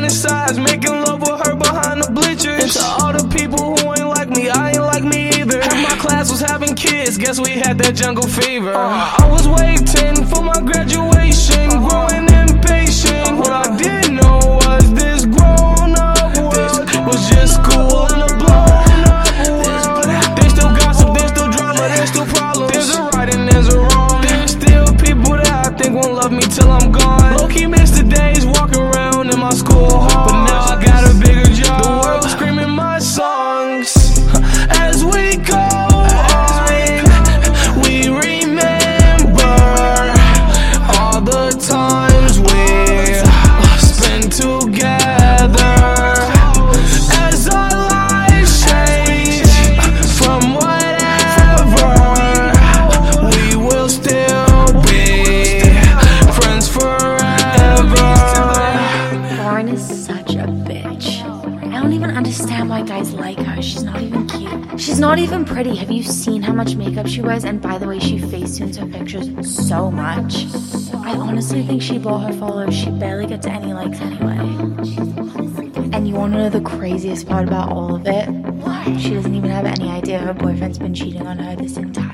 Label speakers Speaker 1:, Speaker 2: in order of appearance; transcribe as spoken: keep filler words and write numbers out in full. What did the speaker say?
Speaker 1: counting sides, making love with her behind the bleachers. And to all the people who ain't like me, I ain't like me either. Half my class was having kids, guess we had that jungle fever. uh, I was waiting for my graduation, growing impatient. What I didn't know was this grown up world was just cool and a blown up world. There's still gossip, there's still drama, there's still problems. There's a right and there's a wrong. There's still people that I think won't love me till I'm gone. Low-key miss the days walking around in my school hall, but now I got a bigger job. The world screaming my songs as we go on. We remember all the times we spent together. As our lives change from whatever, we will still be friends forever.
Speaker 2: Lauren is such a bitch. I don't even understand why guys like her. She's not even cute. She's not even pretty. Have you seen how much makeup she wears? And by the way, she facetunes her pictures so much. I honestly think she bought her followers. She barely gets any likes anyway. And you want to know the craziest part about all of it? She doesn't even have any idea her boyfriend's been cheating on her this entire